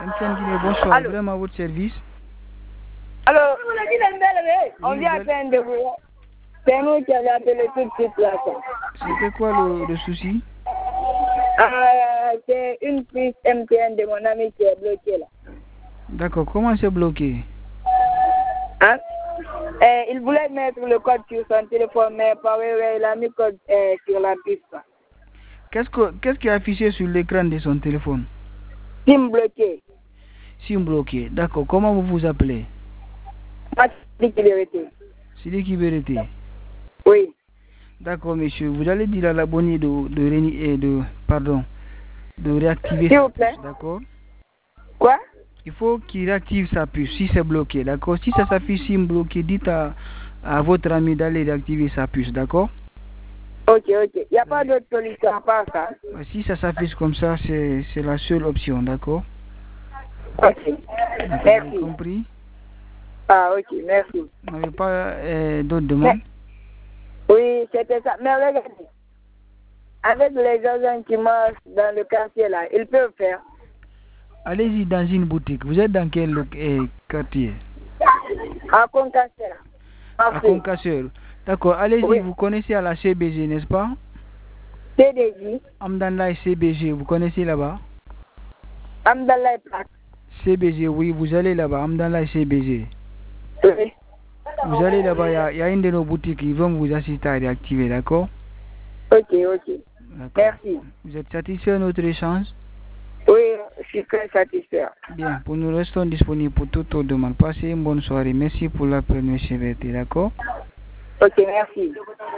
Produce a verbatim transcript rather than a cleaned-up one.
M T N Guinée, bonsoir. Allô? Vraiment à votre service. Alors, on vient à peine de vous. C'est nous qui avons appelé tout de suite là. C'était quoi le, le souci? Euh, c'est une puce M T N de mon ami qui est bloquée là. D'accord, comment c'est bloqué? Hein? Euh, il voulait mettre le code sur son téléphone, mais par ouais, il a mis le code euh, sur la puce. Qu'est-ce que qu'est-ce qui est affiché sur l'écran de son téléphone? SIM bloqué. SIM bloqué. D'accord, comment vous vous appelez? C'est qui vérité. C'est qui vérité? Oui. D'accord, monsieur. Vous allez dire à l'abonné de, de, de, de, pardon, de réactiver S'il sa vous plaît. puce, d'accord? Quoi? Il faut qu'il réactive sa puce si c'est bloqué, d'accord? Si ça s'affiche SIM bloqué, dites à, à votre ami d'aller réactiver sa puce, d'accord? Ok, ok. Il n'y a pas d'autre solution à part ça. Si ça s'affiche comme ça, c'est la seule option, d'accord? Ok. Merci. Vous avez compris? Ah, ok, merci. Vous n'avez pas euh, d'autres demandes? Mais, oui, c'était ça. Mais regardez, avec les gens qui mangent dans le quartier là, ils peuvent faire. Allez-y dans une boutique. Vous êtes dans quel euh, quartier? À Concasseur. À Concasseur. D'accord. Allez-y, oui. Vous connaissez à la C B G, n'est-ce pas? C D J. Amdanlay C B G, vous connaissez là-bas? Amdanlay Park. C B G, oui, vous allez là-bas. Amdanlay C B G. Oui. Vous allez là-bas, il y, y a une de nos boutiques qui vont vous assister à réactiver, d'accord? Ok, ok. Merci. Vous êtes satisfait de notre échange? Oui, je suis très satisfait. Bien, pour nous restons disponibles pour toutes vos demandes. Passez une bonne soirée. Merci pour la première sévérité, d'accord? Ok, merci.